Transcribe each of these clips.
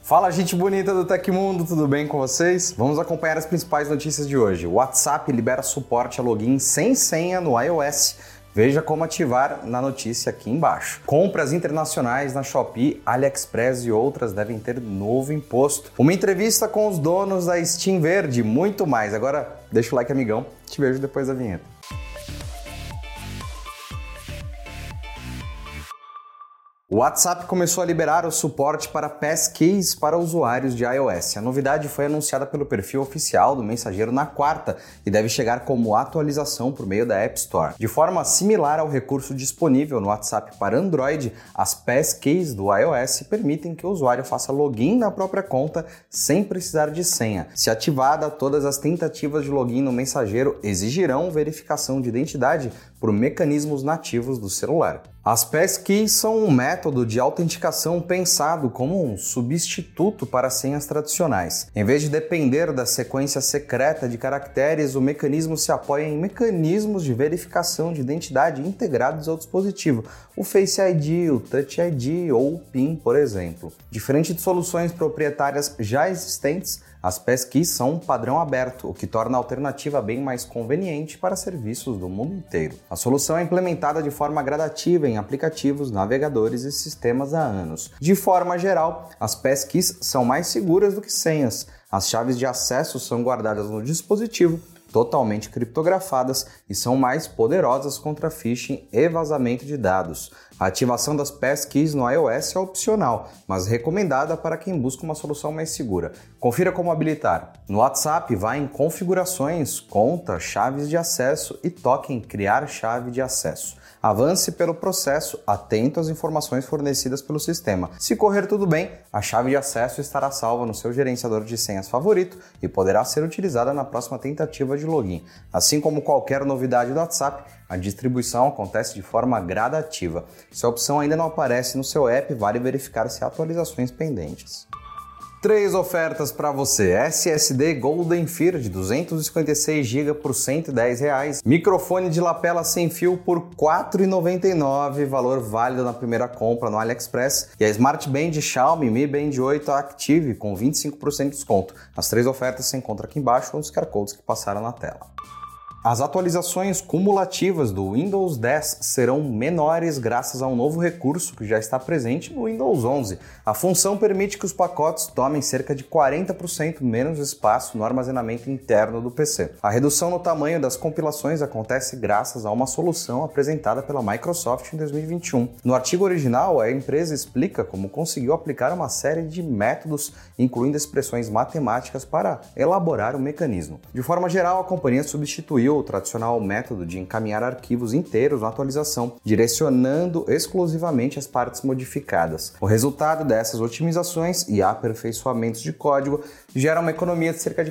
Fala, gente bonita do Tecmundo, tudo bem com vocês? Vamos acompanhar as principais notícias de hoje. O WhatsApp libera suporte a login sem senha no iOS. Veja como ativar na notícia aqui embaixo. Compras internacionais na Shopee, AliExpress e outras devem ter novo imposto. Uma entrevista com os donos da Steam Verde, muito mais. Agora, deixa o like, amigão. Te vejo depois da vinheta. O WhatsApp começou a liberar o suporte para passkeys para usuários de iOS. A novidade foi anunciada pelo perfil oficial do mensageiro na quarta e deve chegar como atualização por meio da App Store. De forma similar ao recurso disponível no WhatsApp para Android, as passkeys do iOS permitem que o usuário faça login na própria conta sem precisar de senha. Se ativada, todas as tentativas de login no mensageiro exigirão verificação de identidade por mecanismos nativos do celular. As passkeys são um método de autenticação pensado como um substituto para senhas tradicionais. Em vez de depender da sequência secreta de caracteres, o mecanismo se apoia em mecanismos de verificação de identidade integrados ao dispositivo, o Face ID, o Touch ID ou o PIN, por exemplo. Diferente de soluções proprietárias já existentes, as passkeys são um padrão aberto, o que torna a alternativa bem mais conveniente para serviços do mundo inteiro. A solução é implementada de forma gradativa em aplicativos, navegadores e sistemas há anos. De forma geral, as passkeys são mais seguras do que senhas. As chaves de acesso são guardadas no dispositivo, totalmente criptografadas e são mais poderosas contra phishing e vazamento de dados. A ativação das passkeys no iOS é opcional, mas recomendada para quem busca uma solução mais segura. Confira como habilitar. No WhatsApp, vá em Configurações, Conta, Chaves de Acesso e toque em Criar chave de acesso. Avance pelo processo, atento às informações fornecidas pelo sistema. Se correr tudo bem, a chave de acesso estará salva no seu gerenciador de senhas favorito e poderá ser utilizada na próxima tentativa de login. Assim como qualquer novidade do WhatsApp, a distribuição acontece de forma gradativa. Se a opção ainda não aparece no seu app, vale verificar se há atualizações pendentes. 3 ofertas para você: SSD Golden Fir de 256 GB por R$ 110, microfone de lapela sem fio por R$ 4,99, valor válido na primeira compra no AliExpress, e a Smart Band Xiaomi Mi Band 8 Active com 25% de desconto. As 3 ofertas se encontram aqui embaixo ou nos QR Codes que passaram na tela. As atualizações cumulativas do Windows 10 serão menores graças a um novo recurso que já está presente no Windows 11. A função permite que os pacotes tomem cerca de 40% menos espaço no armazenamento interno do PC. A redução no tamanho das compilações acontece graças a uma solução apresentada pela Microsoft em 2021. No artigo original, a empresa explica como conseguiu aplicar uma série de métodos, incluindo expressões matemáticas, para elaborar o mecanismo. De forma geral, a companhia substituiu o tradicional método de encaminhar arquivos inteiros na atualização, direcionando exclusivamente as partes modificadas. O resultado dessas otimizações e aperfeiçoamentos de código gera uma economia de cerca de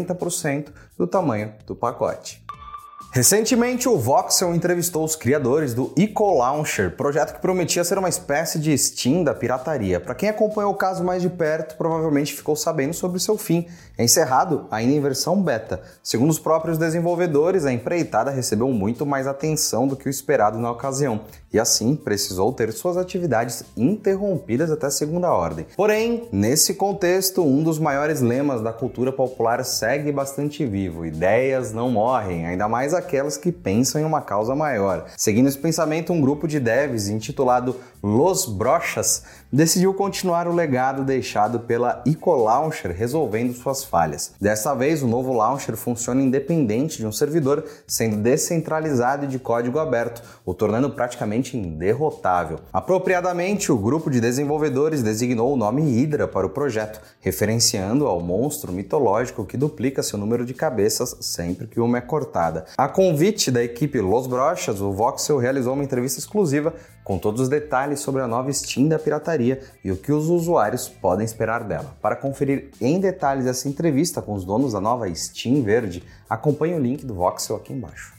40% do tamanho do pacote. Recentemente, o Voxel entrevistou os criadores do EcoLauncher, projeto que prometia ser uma espécie de Steam da pirataria. Para quem acompanhou o caso mais de perto, provavelmente ficou sabendo sobre seu fim, encerrado ainda em versão beta. Segundo os próprios desenvolvedores, a empreitada recebeu muito mais atenção do que o esperado na ocasião, e assim precisou ter suas atividades interrompidas até segunda ordem. Porém, nesse contexto, um dos maiores lemas da cultura popular segue bastante vivo: ideias não morrem, ainda mais aquelas que pensam em uma causa maior. Seguindo esse pensamento, um grupo de devs intitulado Los Brochas decidiu continuar o legado deixado pela EcoLauncher, resolvendo suas falhas. Dessa vez, o novo launcher funciona independente de um servidor, sendo descentralizado e de código aberto, o tornando praticamente inderrotável. Apropriadamente, o grupo de desenvolvedores designou o nome Hydra para o projeto, referenciando ao monstro mitológico que duplica seu número de cabeças sempre que uma é cortada. A convite da equipe Los Brochas, o Voxel realizou uma entrevista exclusiva com todos os detalhes sobre a nova Steam da pirataria e o que os usuários podem esperar dela. Para conferir em detalhes essa entrevista com os donos da nova Steam Verde, acompanhe o link do Voxel aqui embaixo.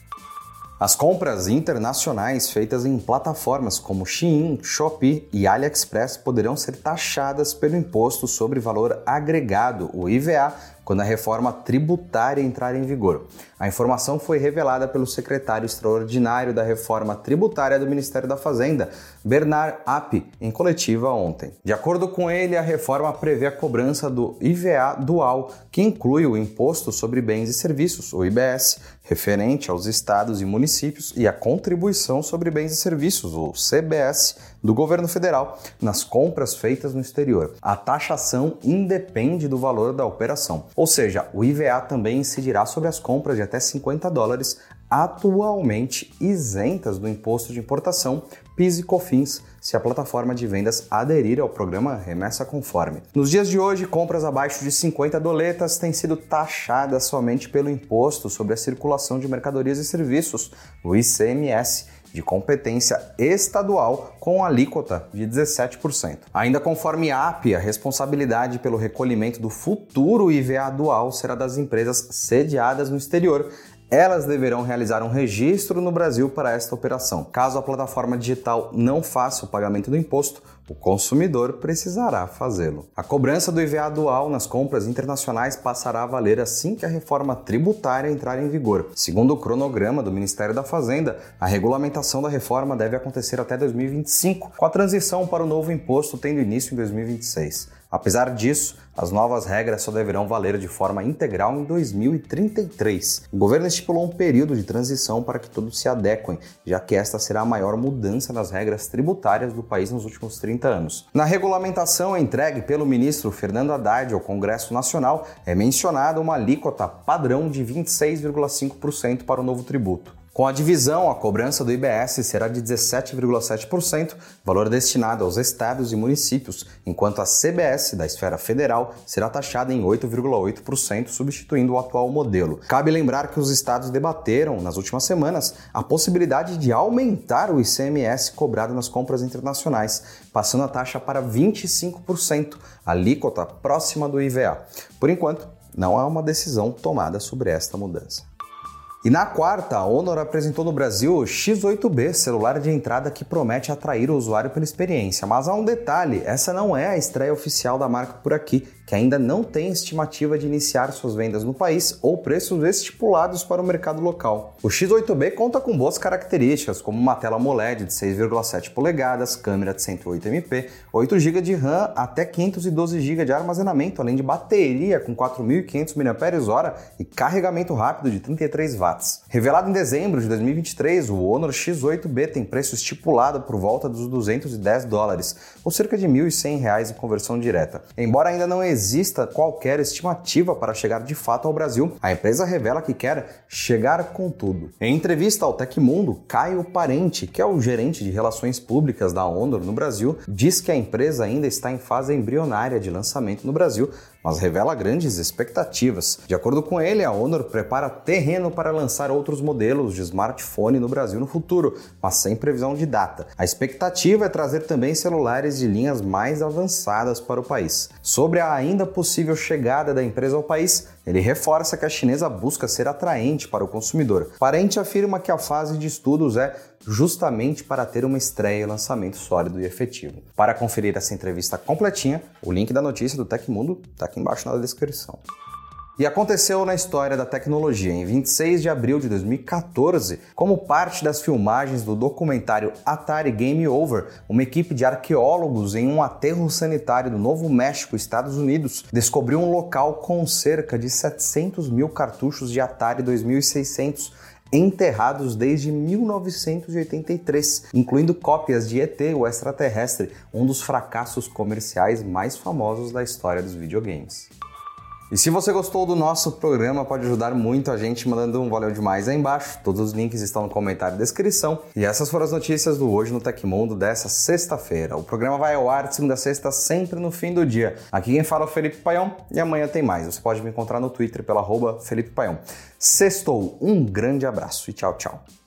As compras internacionais feitas em plataformas como Shein, Shopee e AliExpress poderão ser taxadas pelo Imposto sobre Valor Agregado, o IVA, quando a reforma tributária entrar em vigor. A informação foi revelada pelo secretário extraordinário da Reforma Tributária do Ministério da Fazenda, Bernard App, em coletiva ontem. De acordo com ele, a reforma prevê a cobrança do IVA dual, que inclui o Imposto sobre Bens e Serviços, o IBS, referente aos estados e municípios, e a Contribuição sobre Bens e Serviços, o CBS, do governo federal, nas compras feitas no exterior. A taxação independe do valor da operação, ou seja, o IVA também incidirá sobre as compras de até $50, atualmente isentas do imposto de importação, PIS e COFINS, se a plataforma de vendas aderir ao programa Remessa Conforme. Nos dias de hoje, compras abaixo de 50 doletas têm sido taxadas somente pelo Imposto sobre a Circulação de Mercadorias e Serviços, o ICMS, de competência estadual, com alíquota de 17%. Ainda conforme a API, a responsabilidade pelo recolhimento do futuro IVA dual será das empresas sediadas no exterior. Elas deverão realizar um registro no Brasil para esta operação. Caso a plataforma digital não faça o pagamento do imposto, o consumidor precisará fazê-lo. A cobrança do IVA dual nas compras internacionais passará a valer assim que a reforma tributária entrar em vigor. Segundo o cronograma do Ministério da Fazenda, a regulamentação da reforma deve acontecer até 2025, com a transição para o novo imposto tendo início em 2026. Apesar disso, as novas regras só deverão valer de forma integral em 2033. O governo estipulou um período de transição para que todos se adequem, já que esta será a maior mudança nas regras tributárias do país nos últimos 30 anos. Na regulamentação entregue pelo ministro Fernando Haddad ao Congresso Nacional, é mencionada uma alíquota padrão de 26,5% para o novo tributo. Com a divisão, a cobrança do IBS será de 17,7%, valor destinado aos estados e municípios, enquanto a CBS, da esfera federal, será taxada em 8,8%, substituindo o atual modelo. Cabe lembrar que os estados debateram, nas últimas semanas, a possibilidade de aumentar o ICMS cobrado nas compras internacionais, passando a taxa para 25%, alíquota próxima do IVA. Por enquanto, não há uma decisão tomada sobre esta mudança. E na quarta, a Honor apresentou no Brasil o X8B, celular de entrada que promete atrair o usuário pela experiência. Mas há um detalhe, essa não é a estreia oficial da marca por aqui, que ainda não tem estimativa de iniciar suas vendas no país ou preços estipulados para o mercado local. O X8B conta com boas características, como uma tela AMOLED de 6,7 polegadas, câmera de 108MP, 8 GB de RAM até 512 GB de armazenamento, além de bateria com 4.500 mAh e carregamento rápido de 33 watts. Revelado em dezembro de 2023, o Honor X8B tem preço estipulado por volta dos $210, ou cerca de R$ 1.100 em conversão direta. Embora ainda não exista qualquer estimativa para chegar de fato ao Brasil, a empresa revela que quer chegar com tudo. Em entrevista ao Tecmundo, Caio Parente, que é o gerente de relações públicas da Honor no Brasil, diz que a empresa ainda está em fase embrionária de lançamento no Brasil, mas revela grandes expectativas. De acordo com ele, a Honor prepara terreno para lançar outros modelos de smartphone no Brasil no futuro, mas sem previsão de data. A expectativa é trazer também celulares de linhas mais avançadas para o país. Sobre a ainda possível chegada da empresa ao país, ele reforça que a chinesa busca ser atraente para o consumidor. Parente afirma que a fase de estudos é justamente para ter uma estreia e lançamento sólido e efetivo. Para conferir essa entrevista completinha, o link da notícia do Tecmundo está aqui embaixo na descrição. E aconteceu na história da tecnologia. Em 26 de abril de 2014, como parte das filmagens do documentário Atari Game Over, uma equipe de arqueólogos em um aterro sanitário do Novo México, Estados Unidos, descobriu um local com cerca de 700 mil cartuchos de Atari 2600 enterrados desde 1983, incluindo cópias de ET, o extraterrestre, um dos fracassos comerciais mais famosos da história dos videogames. E se você gostou do nosso programa, pode ajudar muito a gente mandando um valeu demais aí embaixo. Todos os links estão no comentário e descrição. E essas foram as notícias do Hoje no Tecmundo dessa sexta-feira. O programa vai ao ar de segunda a sexta, sempre no fim do dia. Aqui quem fala é o Felipe Paião e amanhã tem mais. Você pode me encontrar no Twitter pelo @FelipePaião. Sextou, um grande abraço e tchau, tchau.